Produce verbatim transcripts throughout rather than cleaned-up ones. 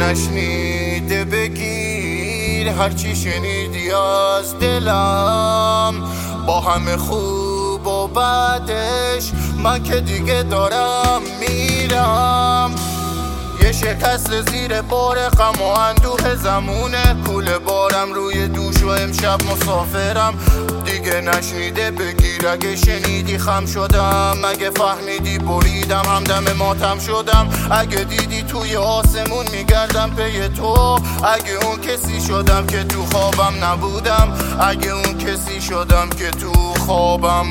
نشنیده بگیر، هرچی شنیدی از دلم، با همه خوب و بعدش من که دیگه دارم میرم. یه شکست زیر بار غم و اندوه زمونه، کوله بارم روی دوش و امشب مسافرم. دیگه نشنیده بگیر، اگه شنیدی خم شدم، اگه فهمیدی بریدم همدم ماتم شدم. اگه دیدی توی آسمون میگردم پی تو، اگه اون کسی شدم که تو خوابم نبودم، اگه اون کسی شدم که تو خوابم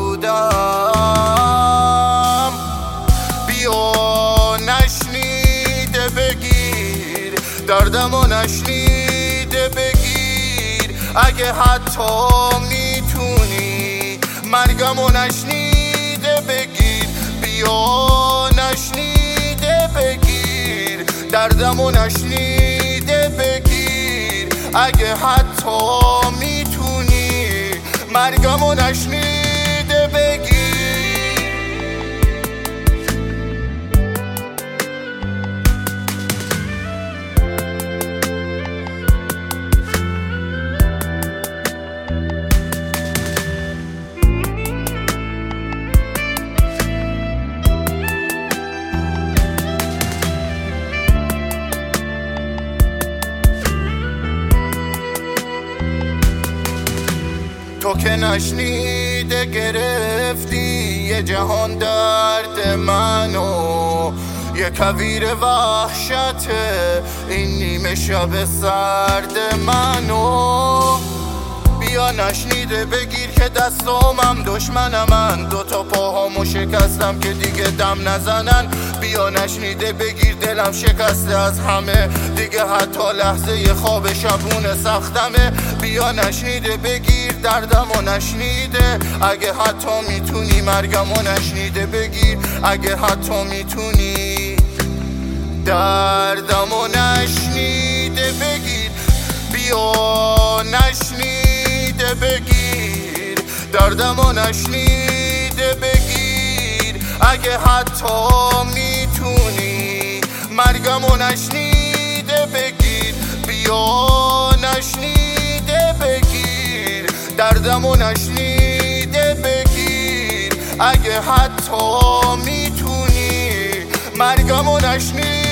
نبودم. بیا نشنیده بگیر، دردمو نشنیده بگیر، اگه حتی میتونی مرگمو نشنیده بگیر. بیا نشنیده بگیر، دردمو نشنیده بگیر، اگه حتی میتونی مرگمو نشنیده بگیر. تو که نشنیده گرفتی یه جهان درد منو، یه کویر وحشته این نیمه شب سرد منو. بیا نشنیده بگیر که دستامم دشمنم من، دوتا پاهامو شکستم که دیگه دم نزنن. بیا نشنیده بگیر دلم شکسته از همه، دیگه حتی لحظه خواب شبونه سختمه. بیا نشنیده بگیر دردمو نشنیده، اگه حتی میتونی مرگمو نشنیده بگیر، اگه حتی میتونی دردمو نشنیده بگیر. بیا نشنیده بگیر، دردمو نشنیده بگیر، اگه حتی میتونی مرگمو نشنیده بگیر. بیا نشنیده بگیر، دردمو نشنیده بگیر، اگه حتی میتونی مرگمو نشنیده